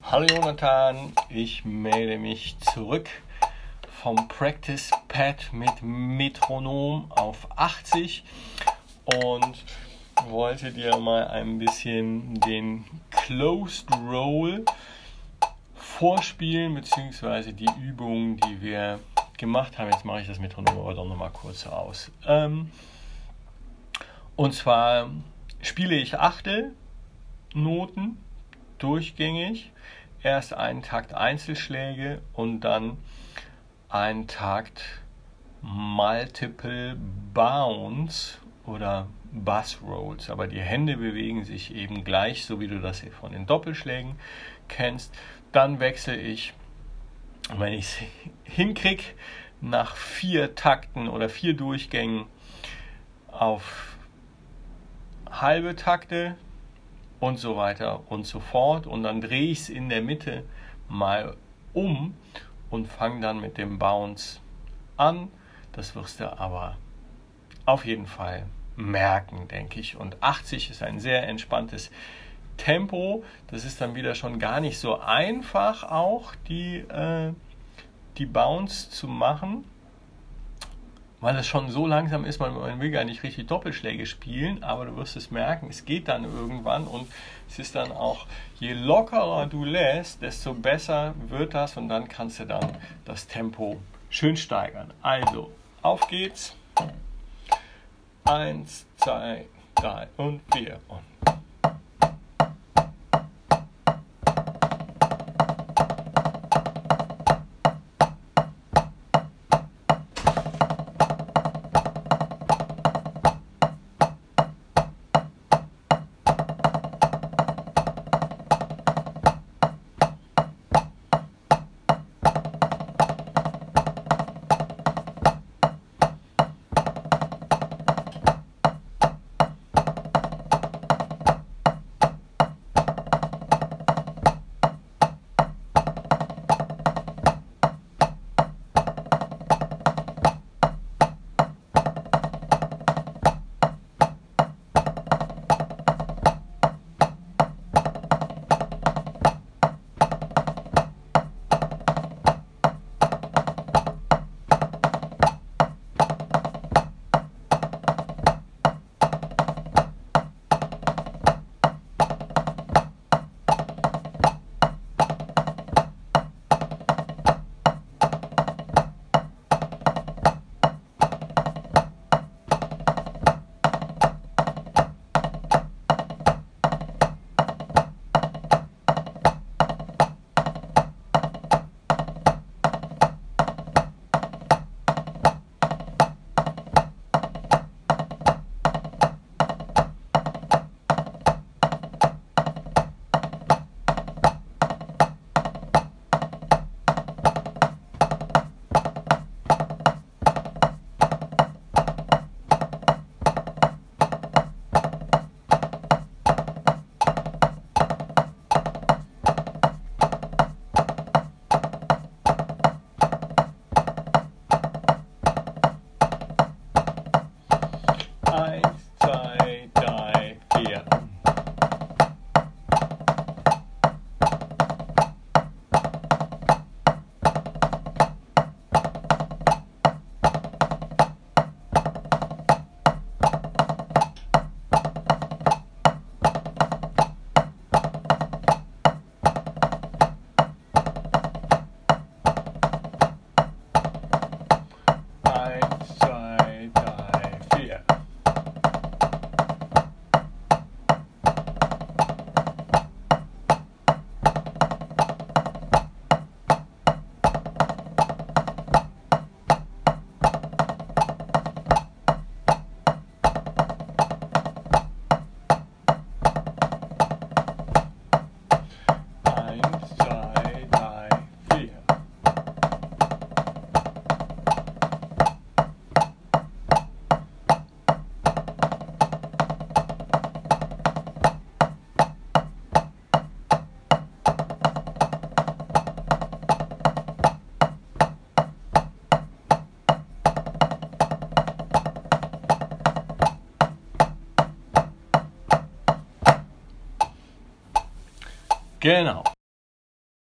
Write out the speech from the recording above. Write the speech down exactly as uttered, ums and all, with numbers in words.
Hallo Jonathan, ich melde mich zurück vom Practice Pad mit Metronom auf achtzig und wollte dir mal ein bisschen den Closed Roll vorspielen, beziehungsweise die Übungen, die wir gemacht haben. Jetzt mache ich das Metronom aber doch nochmal kurz aus. Ähm, und zwar spiele ich Achtelnoten durchgängig. Erst einen Takt Einzelschläge und dann einen Takt Multiple Bounce oder Bass Rolls. Aber die Hände bewegen sich eben gleich, so wie du das hier von den Doppelschlägen kennst. Dann wechsle ich, wenn ich es hinkriege, nach vier Takten oder vier Durchgängen auf halbe Takte und so weiter und so fort. Und dann drehe ich es in der Mitte mal um und fange dann mit dem Bounce an. Das wirst du aber auf jeden Fall merken, denke ich. Und achtzig ist ein sehr entspanntes Tempo. Das ist dann wieder schon gar nicht so einfach, auch die, äh, die Bounce zu machen, weil es schon so langsam ist, man, man will gar nicht richtig Doppelschläge spielen, aber du wirst es merken, es geht dann irgendwann und es ist dann auch, je lockerer du lässt, desto besser wird das und dann kannst du dann das Tempo schön steigern. Also, auf geht's. Eins, zwei, drei und vier und Genau.